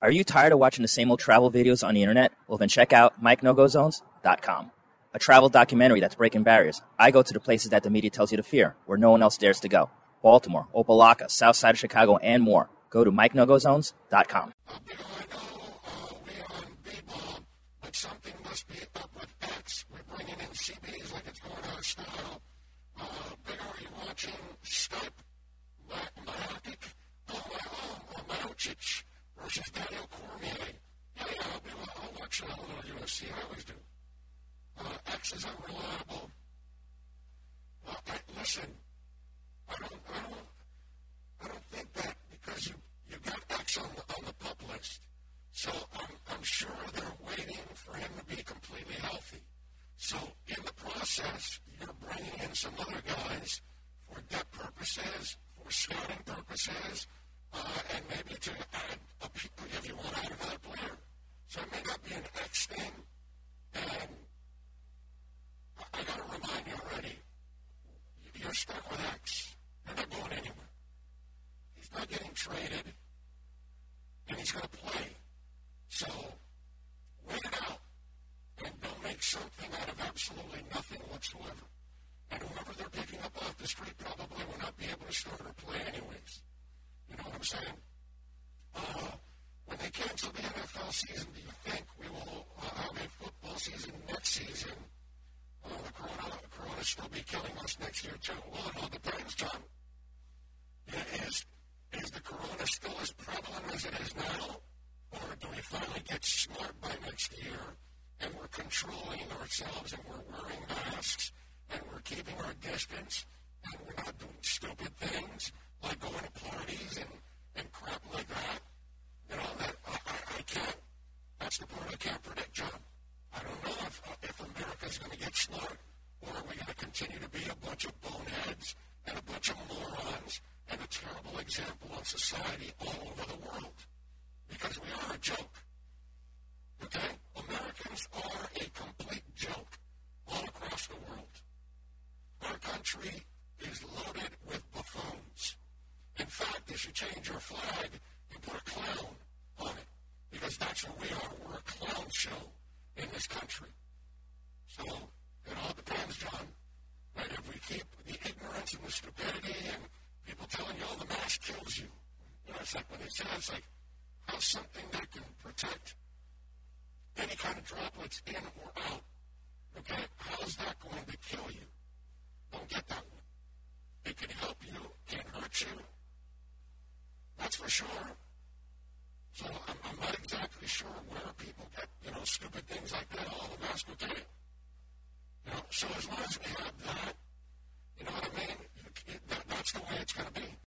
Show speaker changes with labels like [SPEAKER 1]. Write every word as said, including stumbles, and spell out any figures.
[SPEAKER 1] Are you tired of watching the same old travel videos on the internet? Well, then check out Mike No Go Zones dot com, a travel documentary that's breaking barriers. I go to the places that the media tells you to fear, where no one else dares to go. Baltimore, Opelika, South Side of Chicago, and more. Go to Mike No Go Zones dot com.
[SPEAKER 2] Uh, you know, I know uh, we're on B-Ball, but something must be up with X. We're bringing in C Bs like it's going out of style. Uh, Big, are you watching Stipe, Majakic, oh, my, oh, Majakic versus Daniel Cormier? Yeah, yeah, I'll, be, I'll watch a little U F C. I always do. Uh, X is unreliable. Uh, I, listen, I don't, I don't, I don't think that because you, you got X on the, on the pup list. So I'm, I'm sure they're waiting for him to be completely healthy. So in the process, you're bringing in some other guys for depth purposes, for scouting purposes, uh, and maybe to add a, if you want to add another player. So it may not be an X thing. And I, I got to remind you already, you're stuck with X. You're not going anywhere. He's not getting traded, and he's going to play. So wait it out, and don't make something out of absolutely nothing whatsoever. And whoever they're picking up off the street probably will not be able to start or play anyways. You know what I'm saying? Uh, when they cancel the N F L season, do you think we will uh, have a football season next season? Uh, the corona, corona still be killing us next year too. Well, it all depends, John. Yeah, is, is the corona still as prevalent as it is now? Or do we finally get smart by next year and we're controlling ourselves and we're wearing masks and we're keeping our distance and we're not doing stupid things like going to parties and, and crap like that? You know, that I, I, I can't, that's the part I can't predict, John. I don't know if, if America's going to get smart or are we going to continue to be a bunch of boneheads and a bunch of morons and a terrible example of society all over the world. Because we are a joke. Okay? Americans are a complete joke all across the world. Our country is loaded with buffoons. In fact, they should change our flag and put a clown on it. Because that's what we are. We're a clown show in this country. So, it all depends, John. Right? If we keep the ignorance and the stupidity and people telling you, oh, the mask kills you. You know, it's like when they say, it's like, how's something that can protect any kind of droplets in or out, okay, how's that going to kill you? Don't get that one. It can help you, can't hurt you. That's for sure. So I'm, I'm not exactly sure where people get, you know, stupid things like that. All the mask, okay? You know, so as long as we have that,